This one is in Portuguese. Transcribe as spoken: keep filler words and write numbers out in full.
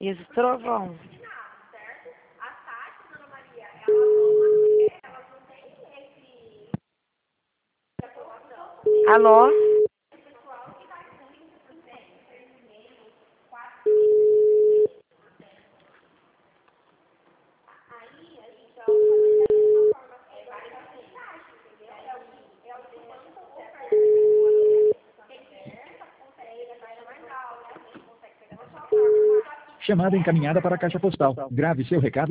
E esse trovão? Alô? Chamada encaminhada para a caixa postal. Grave seu recado